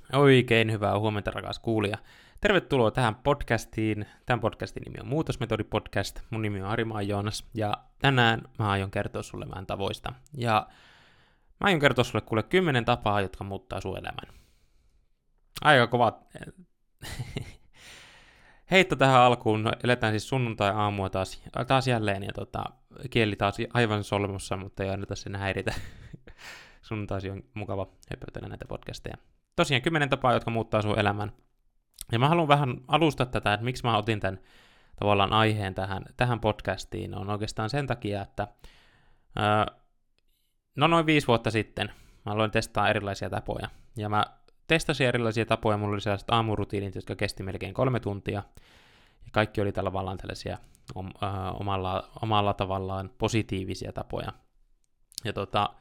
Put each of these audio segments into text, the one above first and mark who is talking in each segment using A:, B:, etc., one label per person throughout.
A: Oikein hyvää huomenta, rakas kuulija. Tervetuloa tähän podcastiin. Tämän podcastin nimi on Muutosmetodi Podcast. Mun nimi on Ari Joonas ja tänään mä aion kertoa sulle vähän tavoista. Ja mä aion kertoa sulle 10 tapaa, jotka muuttaa sun elämän. Aika kovat heitto tähän alkuun. No, eletään siis sunnuntai-aamua taas jälleen ja kieli taas aivan solmussa, mutta ei anneta sen häiritä. Sunnuntaisin on mukava höpötellä näitä podcasteja. Tosiaan 10 tapaa, jotka muuttaa sun elämän. Ja mä haluan vähän alustaa tätä, että miksi mä otin tämän tavallaan aiheen tähän podcastiin. On oikeastaan sen takia, että noin 5 vuotta sitten mä aloin testaa erilaisia tapoja. Ja mä testasin erilaisia tapoja, mulla oli sellaiset aamurutiinit, jotka kesti melkein 3 tuntia. Ja kaikki oli tavallaan tällaisia omalla tavallaan positiivisia tapoja. Ja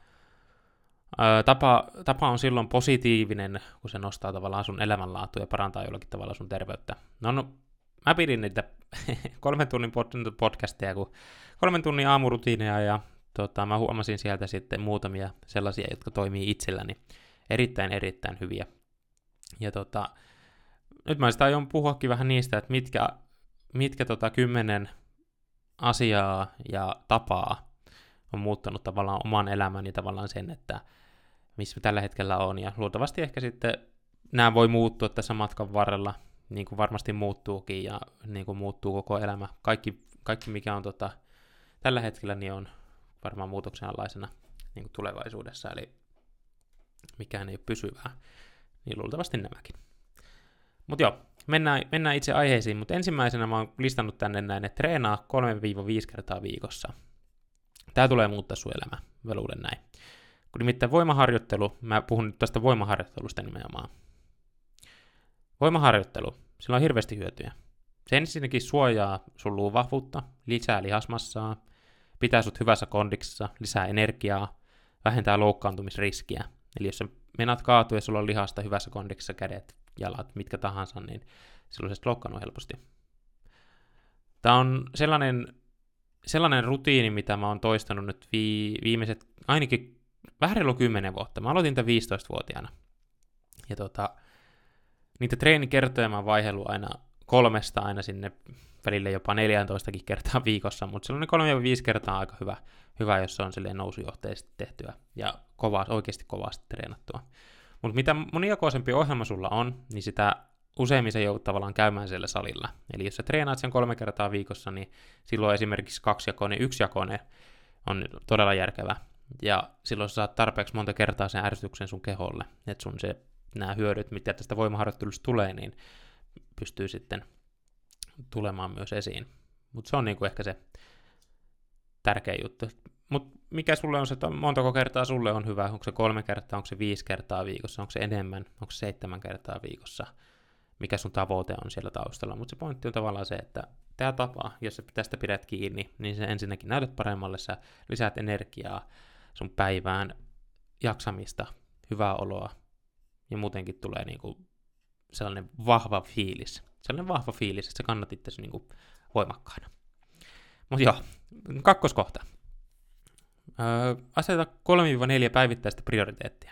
A: Tapa on silloin positiivinen, kun se nostaa tavallaan sun elämänlaatua ja parantaa jollakin tavalla sun terveyttä. No, mä pidin niitä 3 tunnin podcasteja, 3 tunnin aamurutiineja, ja mä huomasin sieltä sitten muutamia sellaisia, jotka toimii itselläni erittäin hyviä. Ja nyt mä sitä aion puhuakin vähän niistä, että mitkä 10 asiaa ja tapaa on muuttanut tavallaan oman elämän ja tavallaan sen, että missä tällä hetkellä on, ja luultavasti ehkä sitten nämä voi muuttua tässä matkan varrella, niin kuin varmasti muuttuukin, ja niin kuin muuttuu koko elämä. Kaikki mikä on tällä hetkellä, niin on varmaan muutoksen alaisena niin kuin tulevaisuudessa, eli mikään ei ole pysyvää, niin luultavasti nämäkin. Mutta joo, mennään itse aiheisiin, mutta ensimmäisenä mä oon listannut tänne näin, että treenaa 3-5 kertaa viikossa. Tää tulee muuttaa sun elämä, mä luulen näin. Kun nimittäin voimaharjoittelu, mä puhun nyt tästä voimaharjoittelusta nimenomaan. Voimaharjoittelu, sillä on hirveästi hyötyjä. Se ensinnäkin suojaa sun luuvahvuutta, lisää lihasmassaa, pitää sut hyvässä kondiksessa, lisää energiaa, vähentää loukkaantumisriskiä. Eli jos sä meinaat kaatua ja sulla on lihasta hyvässä kondiksessa kädet, jalat, mitkä tahansa, niin silloin sä loukkaannut helposti. Tää on sellainen rutiini, mitä mä oon toistanut nyt viimeiset ainakin vähän reilu 10 vuotta. Mä aloitin tämän 15-vuotiaana. Ja niitä treenikertoja mä oon vaihdellut aina 3 aina sinne välille jopa 14 kertaa viikossa, mutta sellainen 3-5 kertaa aika hyvä, jos se on silleen nousujohteisesti tehtyä ja oikeasti kovasti treenattua. Mutta mitä monijakoisempi ohjelma sulla on, niin sitä useimmin se joudut tavallaan käymään siellä salilla. Eli jos sä treenaat sen 3 kertaa viikossa, niin silloin esimerkiksi 2-jakoinen, 1-jakoinen on todella järkevä. Ja silloin sä saat tarpeeksi monta kertaa sen ärsytyksen sun keholle, että nämä hyödyt, mitä tästä voimaharjoittelusta tulee, niin pystyy sitten tulemaan myös esiin. Mutta se on niinku ehkä se tärkeä juttu. Mutta mikä sulle on se, että montako kertaa sulle on hyvä? Onko se 3 kertaa, onko se 5 kertaa viikossa, onko se enemmän, onko se 7 kertaa viikossa? Mikä sun tavoite on siellä taustalla? Mutta se pointti on tavallaan se, että tämä tapa, jos sä tästä pidät kiinni, niin se ensinnäkin näytät paremmalle, sä lisäät energiaa sun päivään, jaksamista, hyvää oloa, ja muutenkin tulee niinku sellainen vahva fiilis. Sellainen vahva fiilis, että sä kannat itsesi niinku voimakkaana. Mutta joo, 2. kohta. Aseta 3-4 päivittäistä prioriteettia.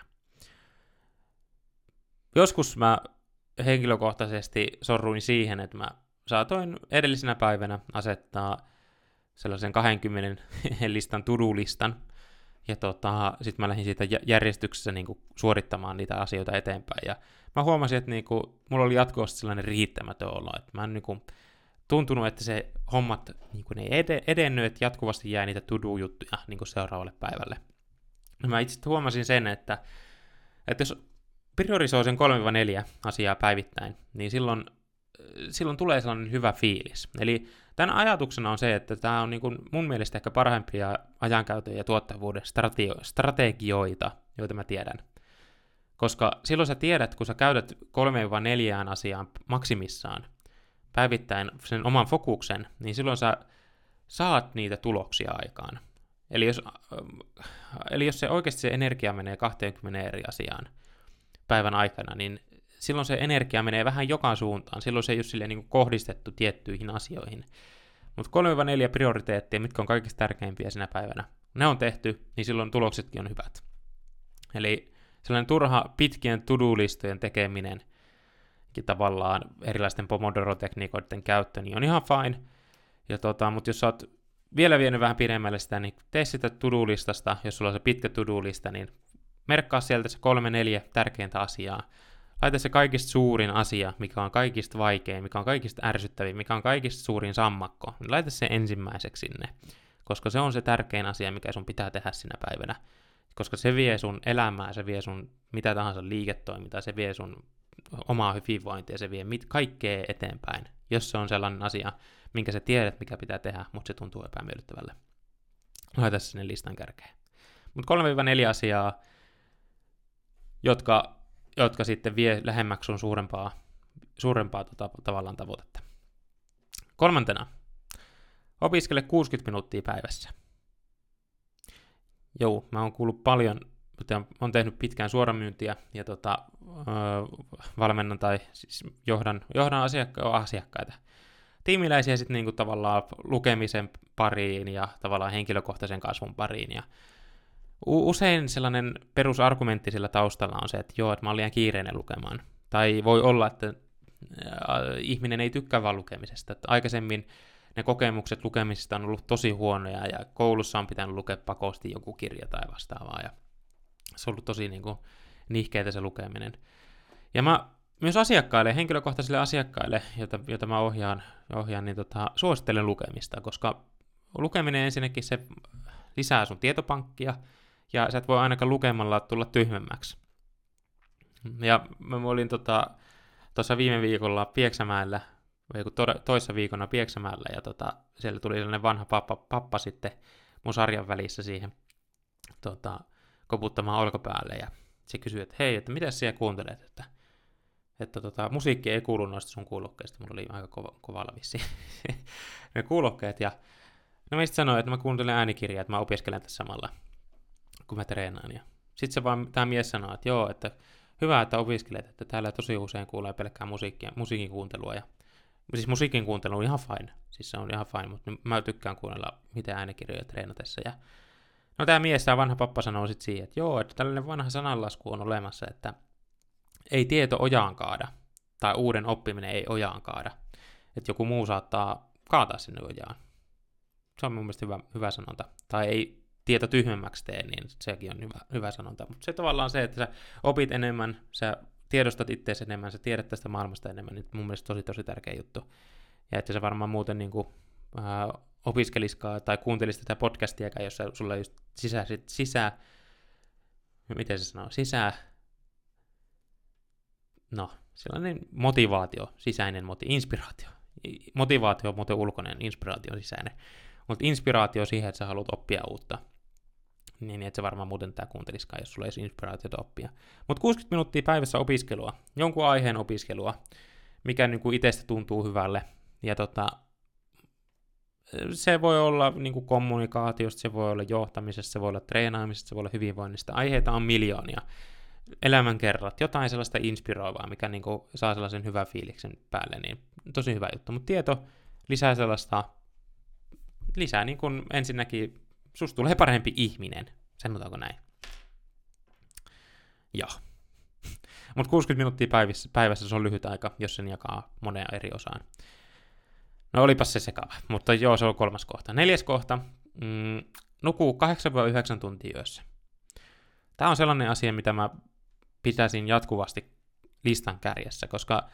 A: Joskus mä henkilökohtaisesti sorruin siihen, että mä saatoin edellisenä päivänä asettaa sellaisen 20 listan to-do-listan, ja sit mä lähdin siitä järjestyksessä niinku suorittamaan niitä asioita eteenpäin, ja mä huomasin, että niinku, mulla oli jatkuvasti sellainen riittämätön olo, että mä en niinku tuntunut, että se hommat niinku, ne ei edennyt, että jatkuvasti jäi niitä to-do-juttuja niinku seuraavalle päivälle. Ja mä itse huomasin sen, että jos priorisoi sen 3-4 asiaa päivittäin, niin silloin tulee sellainen hyvä fiilis. Eli tämän ajatuksena on se, että tämä on niin kuin mun mielestä ehkä parhaimpia ajankäytön ja tuottavuuden strategioita, joita mä tiedän. Koska silloin sä tiedät, kun sä käytät 3-4 asiaan maksimissaan päivittäin sen oman fokuksen, niin silloin sä saat niitä tuloksia aikaan. Eli jos se oikeasti se energia menee 20 eri asiaan päivän aikana, niin silloin se energia menee vähän joka suuntaan. Silloin se ei ole silleen niin kuin kohdistettu tiettyihin asioihin. Mutta 3-4 prioriteettia, mitkä on kaikista tärkeimpiä sinä päivänä, ne on tehty, niin silloin tuloksetkin on hyvät. Eli sellainen turha pitkien to-do-listojen tekeminen, tavallaan erilaisten Pomodoro-tekniikoiden käyttö, niin on ihan fine. Mutta jos sä oot vielä vienyt vähän pidemmälle sitä, niin tee sitä to-do-listasta, jos sulla on se pitkä to-do-lista, niin merkkaa sieltä se 3-4 tärkeintä asiaa. Laita se kaikista suurin asia, mikä on kaikista vaikein, mikä on kaikista ärsyttävin, mikä on kaikista suurin sammakko. Niin laita se ensimmäiseksi sinne, koska se on se tärkein asia, mikä sun pitää tehdä sinä päivänä. Koska se vie sun elämää, se vie sun mitä tahansa liiketoimintaa, se vie sun omaa hyvinvointia, se vie kaikkea eteenpäin, jos se on sellainen asia, minkä sä tiedät, mikä pitää tehdä, mutta se tuntuu epämiellyttävälle. Laita sinne listan kärkeen. Mutta 3-4 asiaa, jotka sitten vie lähemmäksi sun suurempaa tavallaan tavoitetta. 3. Opiskele 60 minuuttia päivässä. Joo, mä oon kuullut paljon, olen tehnyt pitkään suoramyyntiä ja valmennan tai siis johdan asiakkaita. Tiimiläisiä sitten niinku tavallaan lukemisen pariin ja tavallaan henkilökohtaisen kasvun pariin. Ja usein sellainen perusargumentti sillä taustalla on se, että joo, että mä oon liian kiireinen lukemaan. Tai voi olla, että ihminen ei tykkää vaan lukemisesta. Että aikaisemmin ne kokemukset lukemisesta on ollut tosi huonoja ja koulussa on pitänyt lukea pakosti joku kirja tai vastaavaa. Ja se on ollut tosi nihkeitä se lukeminen. Ja mä myös henkilökohtaisille asiakkaille, joita mä ohjaan niin suosittelen lukemista, koska lukeminen ensinnäkin se lisää sun tietopankkia, ja sä et voi ainakaan lukemalla tulla tyhmemmäksi. Ja mä olin tuossa viime viikolla Pieksämäellä, toissa viikona Pieksämäellä, ja siellä tuli sellainen vanha pappa sitten mun sarjan välissä siihen koputtamaan olkapäälle, ja se kysyi, että hei, että mitä siellä kuuntelet, että musiikki ei kuulu noista sun kuulokkeista, mulla oli aika kovalla vissiin ne kuulokkeet, ja no mä sanoin, että mä kuuntelen äänikirjaa, että mä opiskelen tässä samalla, kun mä treenaan, ja sitten tämä mies sanoi, että joo, että hyvä, että opiskelet, että täällä tosi usein kuulee pelkkää musiikin kuuntelua, ja siis musiikin kuuntelu on ihan fine, siis se on ihan fine, mutta mä tykkään kuunnella mitään äänikirjoja treenatessa, ja no tämä mies, tämä vanha pappa sanoo sitten siihen, että joo, että tällainen vanha sananlasku on olemassa, että ei tieto ojaan kaada, tai uuden oppiminen ei ojaan kaada, että joku muu saattaa kaataa sinne ojaan. Se on mun mielestä hyvä sanonta. Tai ei tieto tyhmemmäksi tee, niin sekin on hyvä sanonta. Mutta se tavallaan se, että sä opit enemmän, sä tiedostat itseäsi enemmän, sä tiedät tästä maailmasta enemmän, niin mun mielestä tosi tärkeä juttu. Ja että sä varmaan muuten opiskeliskaan tai kuuntelisit tätä podcastiakaan, jossa sulla just sellainen motivaatio, sisäinen inspiraatio. Motivaatio on muuten ulkoinen, inspiraatio on sisäinen. Mutta inspiraatio siihen, että sä haluat oppia uutta. Niin, että sä varmaan muuten tätä kuunteliskaan, jos sulla ei ole inspiraatiota oppia. Mutta 60 minuuttia päivässä opiskelua, jonkun aiheen opiskelua, mikä itsestä tuntuu hyvälle. Ja se voi olla kommunikaatiosta, se voi olla johtamisesta, se voi olla treenaamisesta, se voi olla hyvinvoinnista. Aiheita on miljoonia. Elämänkerrat, jotain sellaista inspiroivaa, mikä saa sellaisen hyvän fiiliksen päälle, niin tosi hyvä juttu. Mutta tieto lisää ensinnäkin, susta tulee parempi ihminen, sanotaanko näin. Joo. Mutta 60 minuuttia päivässä se on lyhyt aika, jos sen jakaa moneen eri osaan. No olipas se sekava, mutta joo, se on 3. kohta. 4. kohta, nukuu 8-9 tuntia yössä. Tämä on sellainen asia, mitä mä pitäisin jatkuvasti listan kärjessä, koska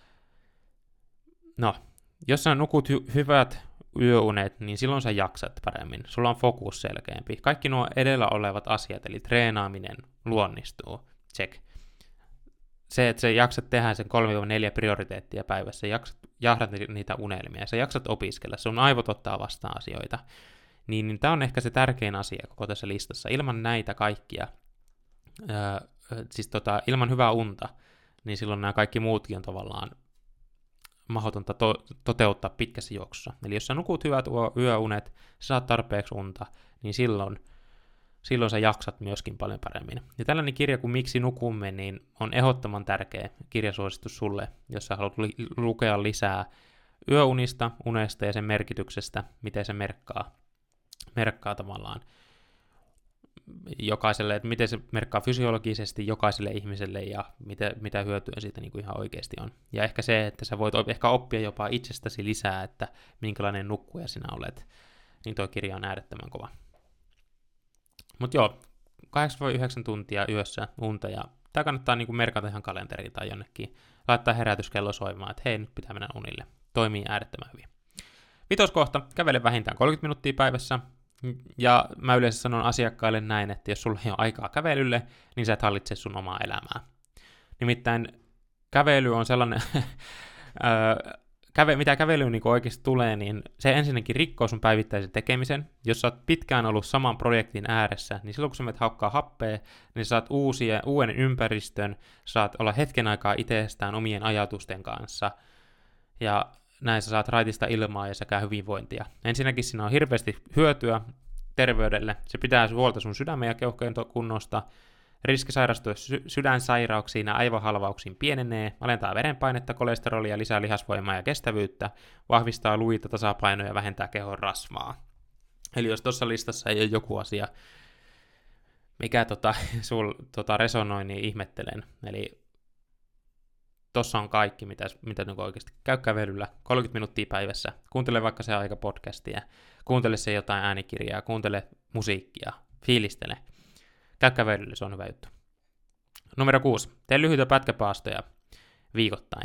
A: jos sä nukut hyvät yöunet, niin silloin sä jaksat paremmin. Sulla on fokus selkeämpi. Kaikki nuo edellä olevat asiat, eli treenaaminen, luonnistuu. Check. Se, että sä jaksat tehdä sen 3-4 prioriteettia päivässä, jahdat niitä unelmia, sä jaksat opiskella, sun aivot ottaa vastaan asioita, niin tämä on ehkä se tärkein asia koko tässä listassa. Ilman näitä kaikkia, ilman hyvää unta, niin silloin nämä kaikki muutkin on tavallaan mahdotonta toteuttaa pitkässä juoksussa. Eli jos sä nukut hyvät yöunet, sä saat tarpeeksi unta, niin silloin sä jaksat myöskin paljon paremmin. Ja tällainen kirja kuin Miksi nukumme, niin on ehdottoman tärkeä kirjasuositus sulle, jos sä haluat lukea lisää unesta ja sen merkityksestä, miten se merkkaa tavallaan jokaiselle, että miten se merkkaa fysiologisesti jokaiselle ihmiselle ja mitä hyötyä siitä niin kuin ihan oikeasti on. Ja ehkä se, että sä voit ehkä oppia jopa itsestäsi lisää, että minkälainen nukkuja sinä olet, niin toi kirja on äärettömän kova. Mutta joo, 8-9 tuntia yössä unta, ja tää kannattaa niin kuin merkata ihan kalenteriin tai jonnekin, laittaa herätyskello soimaan, että hei, nyt pitää mennä unille. Toimii äärettömän hyvin. 5. kohta, kävele vähintään 30 minuuttia päivässä. Ja mä yleensä sanon asiakkaille näin, että jos sulla ei ole aikaa kävelylle, niin sä et hallitse sun omaa elämää. Nimittäin kävely on sellainen, mitä kävelyyn niin oikeasti tulee, niin se ensinnäkin rikkoo sun päivittäisen tekemisen. Jos sä oot pitkään ollut saman projektin ääressä, niin silloin kun sä menet haukkaa happea, niin sä saat uuden ympäristön, saat olla hetken aikaa itsestään omien ajatusten kanssa, ja näin sä saat raitista ilmaa ja sekä hyvinvointia. Ensinnäkin siinä on hirveästi hyötyä terveydelle. Se pitää huolta sun sydämen ja keuhkojen kunnosta. Riski sairastua sydänsairauksiin ja aivohalvauksiin pienenee, alentaa verenpainetta, kolesterolia, lisää lihasvoimaa ja kestävyyttä, vahvistaa luita, tasapainoa ja vähentää kehon rasvaa. Eli jos tuossa listassa ei ole joku asia, mikä sul resonoi, niin ihmettelen. Eli tossa on kaikki, mitä niin oikeasti käy kävelyllä 30 minuuttia päivässä. Kuuntele vaikka se aika podcastia, kuuntele se jotain äänikirjaa, kuuntele musiikkia, fiilistele. Käy kävelyllä, se on hyvä juttu. Numero 6. Tee lyhyitä pätkäpaastoja viikoittain.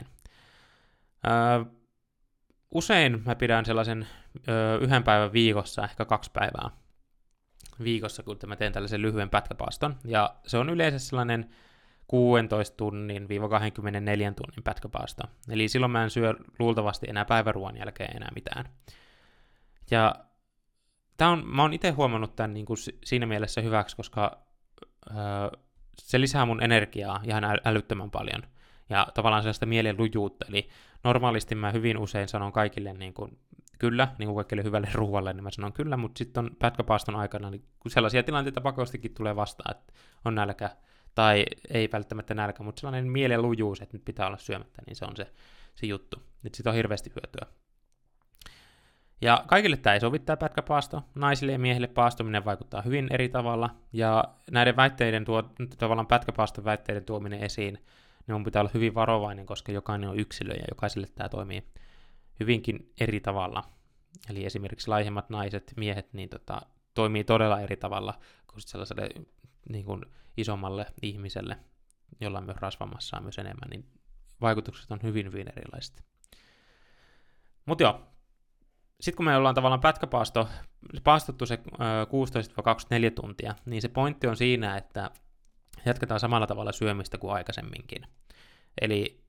A: Usein mä pidän sellaisen 1 päivän viikossa, ehkä 2 päivää viikossa, kun mä teen tällaisen lyhyen pätkäpaaston. Ja se on yleensä sellainen 16 tunnin 24 tunnin pätkäpaasto. Eli silloin mä en syö luultavasti enää päiväruoan jälkeen enää mitään. Ja mä oon itse huomannut tämän niin kuin siinä mielessä hyväksi, koska se lisää mun energiaa ihan älyttömän paljon. Ja tavallaan sellaista mielen lujuutta. Eli normaalisti mä hyvin usein sanon kaikille niin kuin, kyllä, niin kuin kaikille hyvälle ruualle, niin mä sanon kyllä, mutta sitten on pätkäpaaston aikana, niin sellaisia tilanteita pakostikin tulee vastaan, että on nälkä, tai ei välttämättä nälkä, mutta sellainen mielen lujuus, että nyt pitää olla syömättä, niin se on se juttu. Nyt siitä on hirveästi hyötyä. Ja kaikille tämä ei sovi tämä pätkäpaasto. Naisille ja miehille paastominen vaikuttaa hyvin eri tavalla, ja näiden tavallaan pätkäpaaston väitteiden tuominen esiin, niin mun pitää olla hyvin varovainen, koska jokainen on yksilö, ja jokaiselle tämä toimii hyvinkin eri tavalla. Eli esimerkiksi laihemmat naiset, miehet, niin toimii todella eri tavalla kuin sellaiselle niin kuin isommalle ihmiselle, jolla on myös rasvamassaa myös enemmän, niin vaikutukset on hyvin, hyvin erilaiset. Mutta joo, sitten kun me ollaan tavallaan paastottu se 16-24 tuntia, niin se pointti on siinä, että jatketaan samalla tavalla syömistä kuin aikaisemminkin. Eli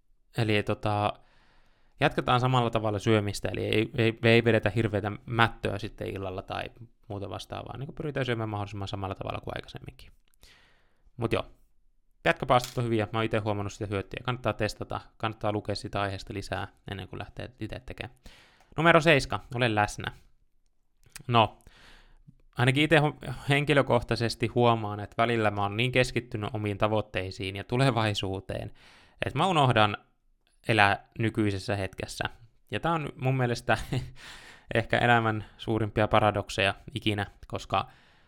A: jatketaan samalla tavalla syömistä, eli ei vedetä hirveätä mättöä sitten illalla tai muuta vastaavaa, niin kuin pyritään syömään mahdollisimman samalla tavalla kuin aikaisemminkin. Mutta joo, pätkäpaastot on hyviä, mä oon itse huomannut sitä hyötyä, kannattaa testata, kannattaa lukea sitä aiheesta lisää ennen kuin lähtee itse tekemään. Numero 7, ole läsnä. No, ainakin itse henkilökohtaisesti huomaan, että välillä mä oon niin keskittynyt omiin tavoitteisiin ja tulevaisuuteen, että mä unohdan elää nykyisessä hetkessä. Ja tää on mun mielestä ehkä elämän suurimpia paradokseja ikinä, koska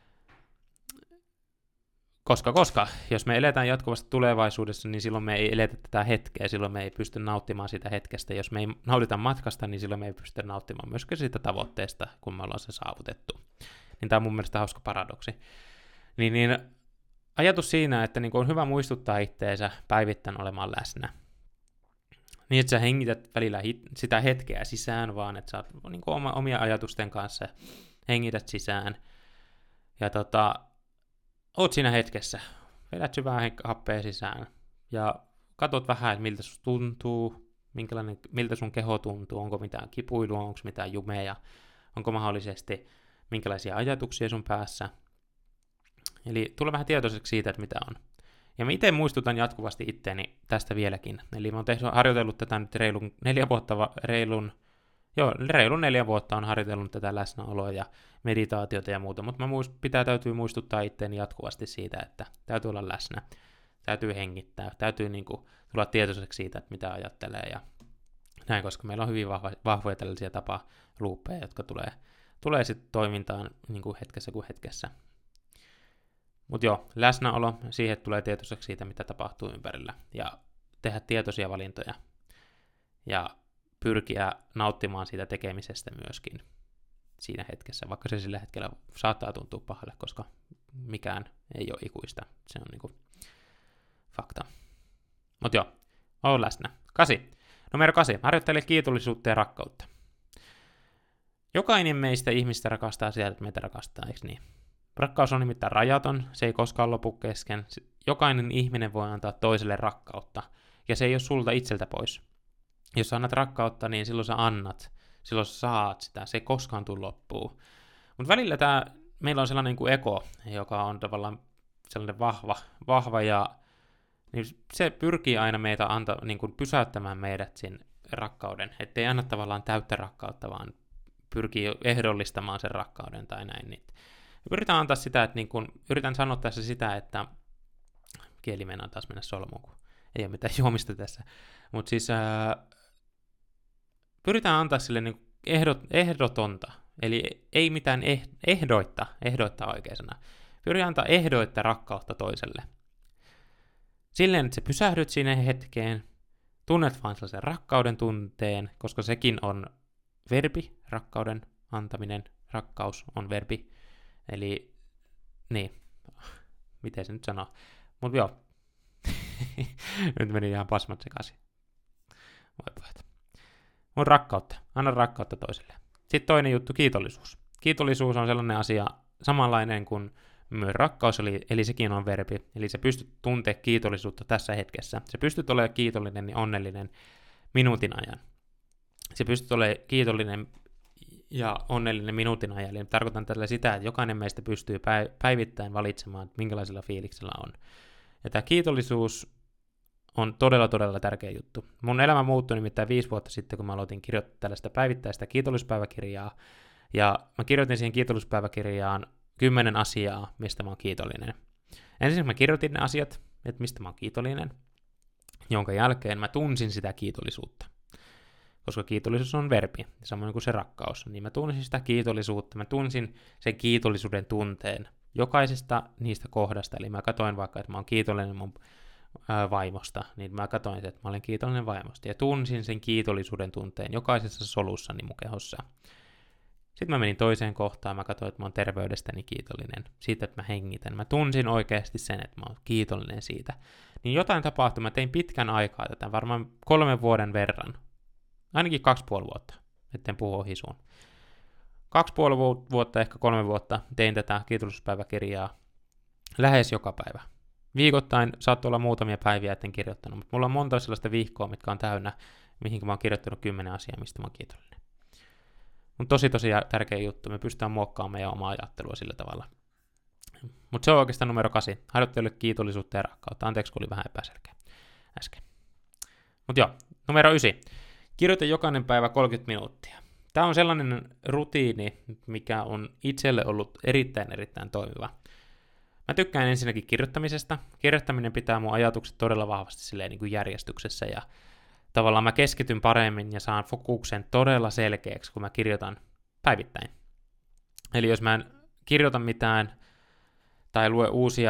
A: jos me eletään jatkuvasti tulevaisuudessa, niin silloin me ei eletä tätä hetkeä, silloin me ei pysty nauttimaan sitä hetkestä. Jos me ei nautita matkasta, niin silloin me ei pysty nauttimaan myöskään siitä tavoitteesta, kun me ollaan se saavutettu. Niin tämä on mun mielestä hauska paradoksi. Niin ajatus siinä, että niin on hyvä muistuttaa itteensä päivittäin olemaan läsnä. Niin, että sä hengität välillä sitä hetkeä sisään, vaan että sä oot niin omia ajatusten kanssa hengität sisään. Ja oot siinä hetkessä, vedät syvää happea sisään ja katot vähän, että miltä sun tuntuu, miltä sun keho tuntuu, onko mitään kipuilua, onko mitään jumeja, onko mahdollisesti minkälaisia ajatuksia sun päässä. Eli tule vähän tietoiseksi siitä, että mitä on. Ja mä itse muistutan jatkuvasti itteeni tästä vieläkin. Eli mä oon harjoitellut tätä nyt reilun 4 vuotta on harjoitellut tätä läsnäoloa ja meditaatiota ja muuta, mutta täytyy muistuttaa itteeni jatkuvasti siitä, että täytyy olla läsnä, täytyy hengittää, täytyy tulla tietoiseksi siitä, että mitä ajattelee ja näin, koska meillä on hyvin vahvoja tällaisia tapaluuppeja, jotka tulee sitten toimintaan niin kuin hetkessä kuin hetkessä. Mutta joo, läsnäolo, siihen tulee tietoiseksi siitä, mitä tapahtuu ympärillä, ja tehdä tietoisia valintoja, ja pyrkiä nauttimaan siitä tekemisestä myöskin siinä hetkessä, vaikka se sillä hetkellä saattaa tuntua pahalle, koska mikään ei ole ikuista. Se on niinku fakta. Mutta joo, ole läsnä. 8. Numero 8. Harjoittele kiitollisuutta ja rakkautta. Jokainen meistä ihmistä rakastaa sieltä, että meitä rakastaa, eikö niin? Rakkaus on nimittäin rajaton, se ei koskaan lopu kesken. Jokainen ihminen voi antaa toiselle rakkautta, ja se ei ole sulta itseltä pois. Jos sä annat rakkautta, niin silloin sä annat, silloin sä saat sitä, se ei koskaan tule loppuun. Mutta välillä meillä on sellainen kuin ego, joka on tavallaan sellainen vahva ja niin se pyrkii aina meitä niin kuin pysäyttämään meidät sen rakkauden, ettei anna tavallaan täyttä rakkautta, vaan pyrkii ehdollistamaan sen rakkauden tai näin. Niin yritän antaa sitä, että niin kuin, yritän sanoa tässä sitä, että kieli meinaa taas mennä solmuun, kun ei ole mitään juomista tässä, mutta siis pyritään antaa sille niin ehdotonta, eli ei mitään ehdoittaa oikea sana. Pyritään antaa ehdoitta rakkautta toiselle. Silleen, että sä pysähdyt siinä hetkeen, tunnet vaan sellaisen rakkauden tunteen, koska sekin on verbi, rakkauden antaminen, rakkaus on verbi. Eli, niin, miten se nyt sanoo? Mutta joo, nyt meni ihan pasmat sekaisin. Voi pojat. Mutta rakkautta, anna rakkautta toiselle. Sitten toinen juttu, kiitollisuus. Kiitollisuus on sellainen asia samanlainen kuin myös rakkaus, eli sekin on verbi. Eli sä pystyt tuntemaan kiitollisuutta tässä hetkessä. Sä pystyt olemaan kiitollinen ja onnellinen minuutin ajan. Sä pystyt olemaan kiitollinen ja onnellinen minuutin ajan. Eli tarkoitan tällä sitä, että jokainen meistä pystyy päivittäin valitsemaan, minkälaisella fiiliksellä on. Ja tämä kiitollisuus on todella, todella tärkeä juttu. Mun elämä muuttui nimittäin 5 vuotta sitten, kun mä aloitin kirjoittaa tällaista päivittäistä kiitollispäiväkirjaa. Ja mä kirjoitin siihen kiitollispäiväkirjaan 10 asiaa, mistä mä oon kiitollinen. Ensin mä kirjoitin ne asiat, että mistä mä oon kiitollinen, jonka jälkeen mä tunsin sitä kiitollisuutta. Koska kiitollisuus on verbi, samoin kuin se rakkaus, niin mä tunsin sitä kiitollisuutta, mä tunsin sen kiitollisuuden tunteen jokaisesta niistä kohdasta. Eli mä katsoin vaikka, että mä oon kiitollinen mun vaimosta, niin mä katsoin, että mä olen kiitollinen vaimosta, ja tunsin sen kiitollisuuden tunteen jokaisessa solussani mun kehossa. Sitten mä menin toiseen kohtaan, mä katsoin, että mä oon terveydestäni kiitollinen, siitä, että mä hengitän. Mä tunsin oikeasti sen, että mä oon kiitollinen siitä. Niin jotain tapahtui, mä tein pitkän aikaa tätä, varmaan 3 vuoden verran. Ainakin 2,5 vuotta, etten puhu ohi suun. 2,5 vuotta, ehkä 3 vuotta tein tätä kiitollisuuspäiväkirjaa lähes joka päivä. Viikoittain saattoi olla muutamia päiviä, etten kirjoittanut, mutta mulla on monta sellaista viikkoa, mitkä on täynnä, mihin mä oon kirjoittanut 10 asiaa, mistä mä oon kiitollinen. Mutta tosi tärkeä juttu, me pystytään muokkaamaan meidän omaa ajattelua sillä tavalla. Mutta se on oikeastaan numero 8. Harjoittele kiitollisuutta ja rakkautta. Anteeksi, kun oli vähän epäselkeä äsken. Mutta joo, numero 9. Kirjoita jokainen päivä 30 minuuttia. Tämä on sellainen rutiini, mikä on itselle ollut erittäin toimiva. Mä tykkään ensinnäkin kirjoittamisesta. Kirjoittaminen pitää mun ajatukset todella vahvasti silleen niin kuin järjestyksessä, ja tavallaan mä keskityn paremmin ja saan fokuksen todella selkeäksi, kun mä kirjoitan päivittäin. Eli jos mä en kirjoita mitään tai lue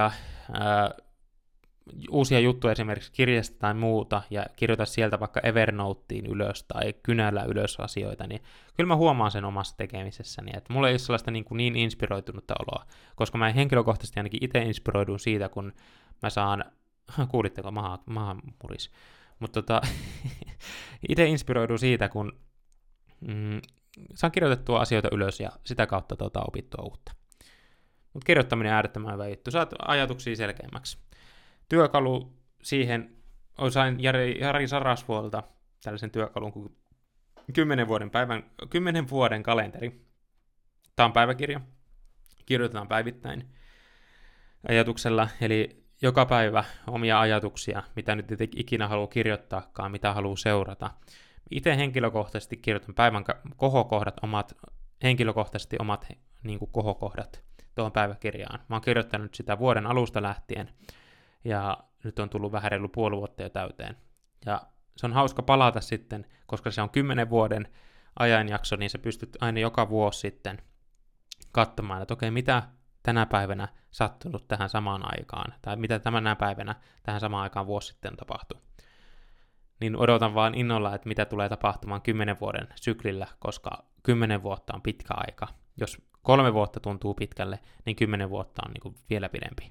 A: uusia juttuja esimerkiksi kirjasta tai muuta, ja kirjoita sieltä vaikka Evernoteen ylös tai kynällä ylös asioita, niin kyllä mä huomaan sen omassa tekemisessäni, että mulla ei ole sellaista niin inspiroitunutta oloa, koska mä henkilökohtaisesti ainakin itse inspiroidun siitä, kun mä saan, kuulitteko, maha muris, mutta itse inspiroidun siitä, kun saan kirjoitettua asioita ylös ja sitä kautta opittua uutta. Mutta kirjoittaminen on äärettömän hyvä juttu, saat ajatuksia selkeämmäksi. Työkalu siihen, sain Jari Sarasvuolta tällaisen työkalun kuin 10 vuoden kalenteri. Tämä on päiväkirja, kirjoitetaan päivittäin ajatuksella, eli joka päivä omia ajatuksia, mitä nyt ikinä haluaa kirjoittaakaan, mitä haluaa seurata. Itse henkilökohtaisesti kirjoitan päivän kohokohdat, henkilökohtaisesti omat niin kuin kohokohdat tuohon päiväkirjaan. Mä oon kirjoittanut sitä vuoden alusta lähtien, ja nyt on tullut vähän reilu puoli vuotta jo täyteen. Ja se on hauska palata sitten, koska se on 10 vuoden ajanjakso, niin sä pystyt aina joka vuosi sitten katsomaan, että okei, mitä tänä päivänä sattunut tähän samaan aikaan, tai mitä tänä päivänä tähän samaan aikaan vuosi sitten tapahtui. Niin odotan vaan innolla, että mitä tulee tapahtumaan 10 vuoden syklillä, koska 10 vuotta on pitkä aika. Jos 3 vuotta tuntuu pitkälle, niin 10 vuotta on niin vielä pidempi.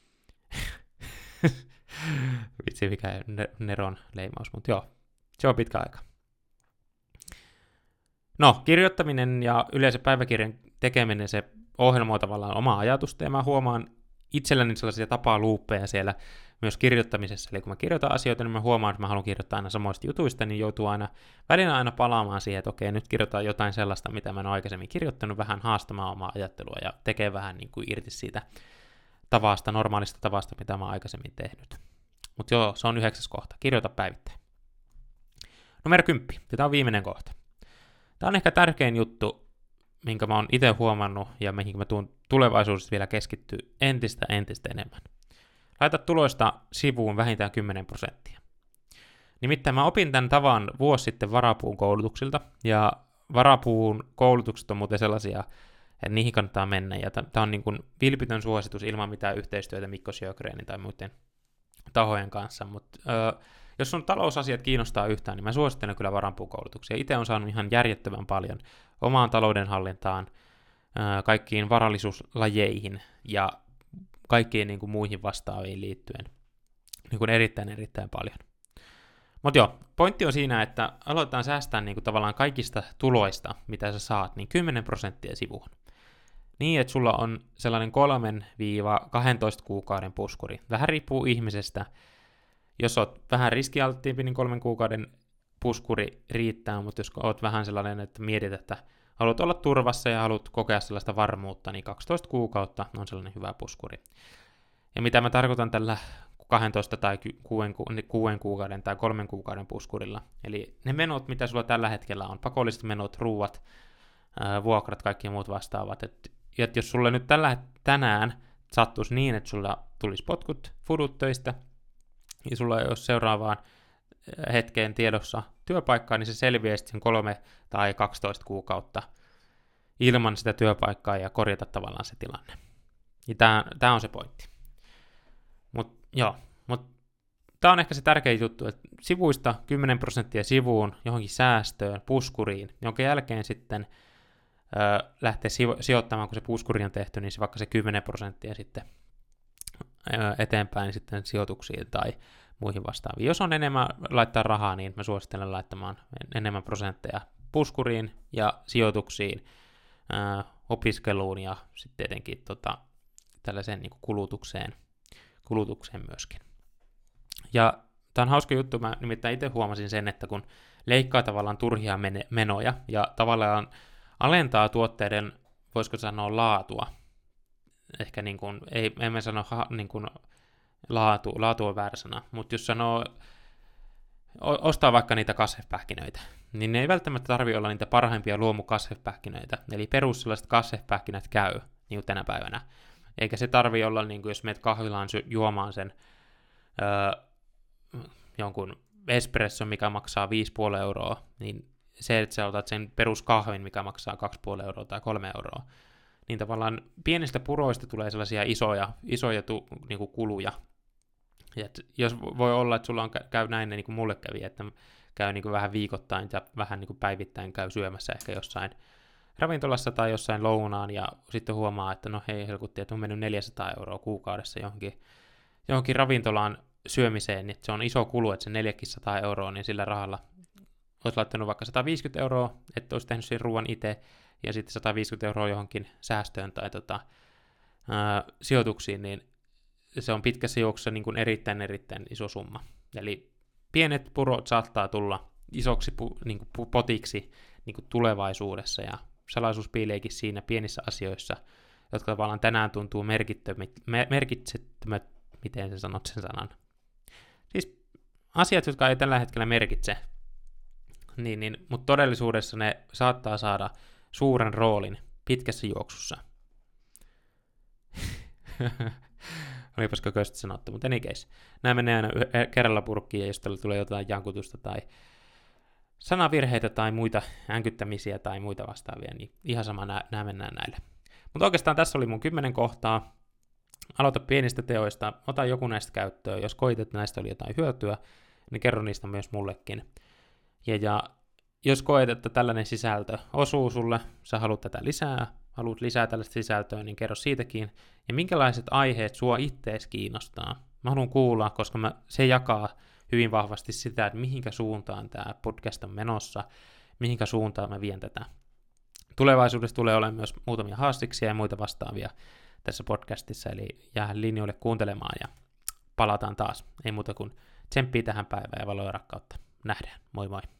A: Vitsi, mikä Neron leimaus, mutta joo, se on pitkä aika. No, kirjoittaminen ja yleensä päiväkirjan tekeminen, se ohjelmoi tavallaan omaa ajatusta, ja mä huomaan itselläni sellaisia tapaluuppeja siellä myös kirjoittamisessa, eli kun mä kirjoitan asioita, niin mä huomaan, että mä haluan kirjoittaa aina samoista jutuista, niin joutuu välillä palaamaan siihen, että okei, nyt kirjoitan jotain sellaista, mitä mä en ole aikaisemmin kirjoittanut, vähän haastamaan omaa ajattelua ja tekee vähän niin kuin irti siitä normaalista tavasta, mitä mä oon aikaisemmin tehnyt. Mutta joo, se on 9. kohta. Kirjoita päivittäin. Numero 10. Tämä on viimeinen kohta. Tämä on ehkä tärkein juttu, minkä mä oon itse huomannut ja mihin mä tuun tulevaisuudessa vielä keskittyä entistä enemmän. Laita tuloista sivuun vähintään 10%. Nimittäin mä opin tämän tavan vuosi sitten Varapuun koulutuksilta, ja Varapuun koulutukset on muuten sellaisia, että niihin kannattaa mennä, ja tämä on niin kuin vilpitön suositus ilman mitään yhteistyötä Mikko Sjögrenin tai muiden tahojen kanssa, mutta jos sun talousasiat kiinnostaa yhtään, niin mä suosittelen kyllä Varapuun koulutuksia. Itse on saanut ihan järjettömän paljon omaan taloudenhallintaan, kaikkiin varallisuuslajeihin ja kaikkiin niin kuin muihin vastaaviin liittyen niin kuin erittäin paljon. Mutta joo, pointti on siinä, että aloitetaan säästää niin kuin tavallaan kaikista tuloista, mitä sä saat, niin 10% sivuun. Niin, että sulla on sellainen 3-12 kuukauden puskuri. Vähän riippuu ihmisestä. Jos oot vähän riskialttiimpi, niin 3 kuukauden puskuri riittää, mutta jos oot vähän sellainen, että mietit, että haluat olla turvassa ja haluat kokea sellaista varmuutta, niin 12 kuukautta on sellainen hyvä puskuri. Ja mitä mä tarkoitan tällä 12 tai 6 kuukauden tai 3 kuukauden puskurilla. Eli ne menot, mitä sulla tällä hetkellä on, pakolliset menot, ruuat, vuokrat, kaikki muut vastaavat. Että jos sulle nyt tänään sattuisi niin, että sulla tulisi potkut, fudut töistä, ja sulla ei ole seuraavaan hetkeen tiedossa työpaikkaa, niin se selviää sitten 3 tai 12 kuukautta ilman sitä työpaikkaa ja korjata tavallaan se tilanne. Ja tämä on se pointti. Mutta tämä on ehkä se tärkein juttu, että sivuista 10% sivuun, johonkin säästöön, puskuriin, jonka jälkeen sitten lähtee sijoittamaan, kun se puskuri on tehty, niin se vaikka se 10% sitten eteenpäin niin sitten sijoituksiin tai muihin vastaaviin. Jos on enemmän laittaa rahaa, niin mä suosittelen laittamaan enemmän prosentteja puskuriin ja sijoituksiin, opiskeluun ja sitten tietenkin tällaiseen niin kuin kulutukseen myöskin. Ja tämä on hauska juttu, mä nimittäin itse huomasin sen, että kun leikkaa tavallaan turhia menoja ja tavallaan alentaa tuotteiden, voisiko sanoa, laatua, ehkä niin kuin, en mä sano niin kuin laatu on väärä sana, mutta jos sanoo, ostaa vaikka niitä kasvepähkinöitä, niin ne ei välttämättä tarvitse olla niitä parhaimpia luomukasvepähkinöitä, eli perus sellaiset kasvepähkinät käy niin kuin tänä päivänä. Eikä se tarvitse olla, niin kuin jos menet kahvilaan juomaan sen jonkun espresso, mikä maksaa 5,5 €, niin se, että sä otat sen peruskahvin, mikä maksaa 2,5 € tai 3 €, niin tavallaan pienistä puroista tulee sellaisia isoja niin kuin kuluja. Ja jos voi olla, että sulla käy näin, niin kuin mulle kävi, että käy niin kuin vähän viikoittain ja vähän niin kuin päivittäin käy syömässä ehkä jossain ravintolassa tai jossain lounaan, ja sitten huomaa, että no hei helkutti, että on mennyt 400 € kuukaudessa johonkin ravintolaan syömiseen, niin se on iso kulu, että se 400 €, niin sillä rahalla olisi laittanut vaikka 150 €, että olisi tehnyt sen ruoan itse, ja sitten 150 € johonkin säästöön tai sijoituksiin, niin se on pitkässä juoksussa niin kuin erittäin iso summa. Eli pienet purot saattaa tulla isoksi niin kuin potiksi niin kuin tulevaisuudessa, ja salaisuus piileekin siinä pienissä asioissa, jotka tavallaan tänään tuntuu merkitsettömät, miten sä sanot sen sanan. Siis asiat, jotka ei tällä hetkellä merkitse, mutta todellisuudessa ne saattaa saada suuren roolin pitkässä juoksussa. Olipas kököisesti sanottu, mutta any case. Nämä menee aina kerralla purkkiin, ja jos tällä tulee jotain jankutusta tai sanavirheitä tai muita änkyttämisiä tai muita vastaavia, niin ihan sama nämä mennään näille. Mutta oikeastaan tässä oli mun 10 kohtaa. Aloita pienistä teoista, ota joku näistä käyttöön. Jos koit, että näistä oli jotain hyötyä, niin kerro niistä myös mullekin. Ja jos koet, että tällainen sisältö osuu sulle, sä haluat lisää tällaista sisältöä, niin kerro siitäkin. Ja minkälaiset aiheet sua ittees kiinnostaa. Mä haluan kuulla, koska se jakaa hyvin vahvasti sitä, että mihinkä suuntaan tämä podcast on menossa, mihinkä suuntaan mä vien tätä. Tulevaisuudessa tulee olemaan myös muutamia haastiksia ja muita vastaavia tässä podcastissa, eli jää linjoille kuuntelemaan ja palataan taas. Ei muuta kuin tsemppii tähän päivään ja valoa ja rakkautta. Nähdään. Moi moi.